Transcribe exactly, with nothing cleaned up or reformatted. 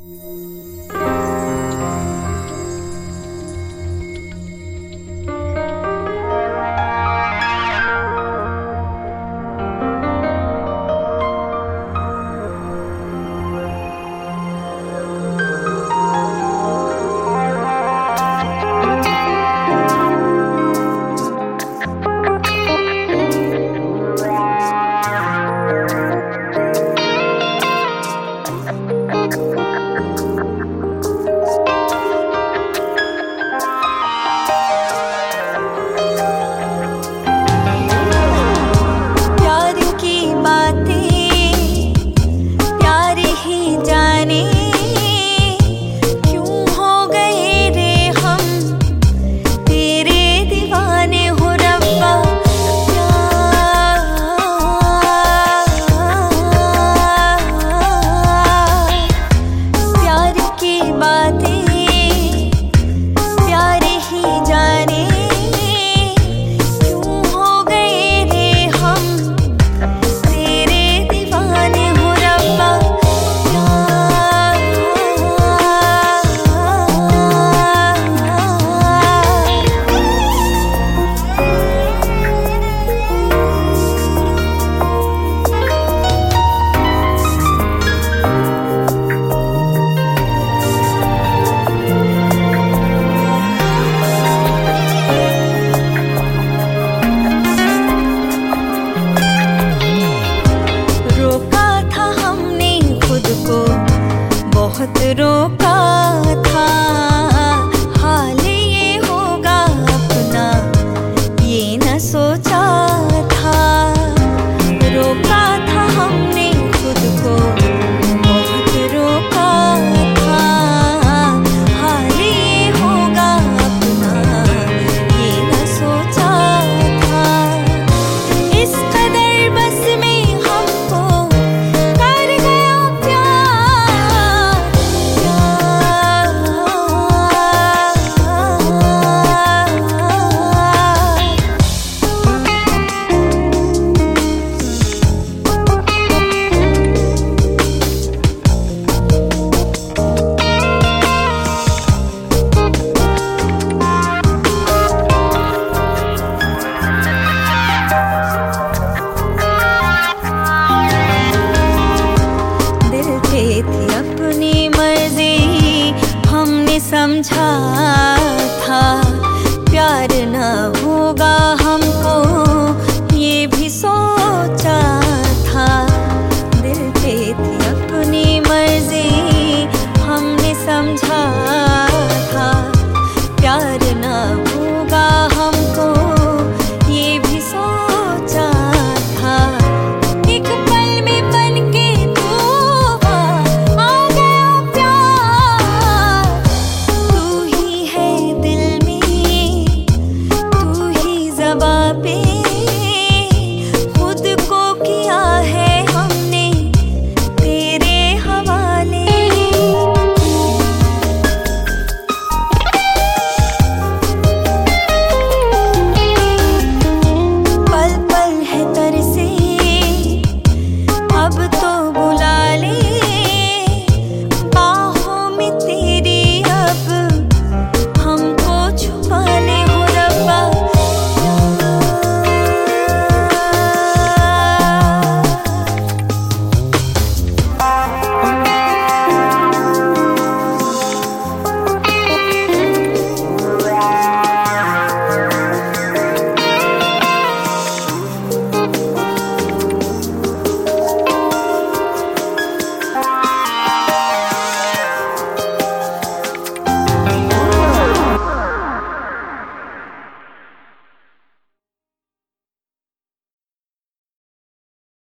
बहुत रोका था, हाल ये होगा अपना ये न सोचा था। रोका था हमने खुद को, बहुत रोका था, हाल ये होगा अपना ये न सोचा था। इस कदर बस में हमको कर गया प्यार, प्यार। दिल पे थी अपनी मर्जी, हमने समझा था प्यार ना होगा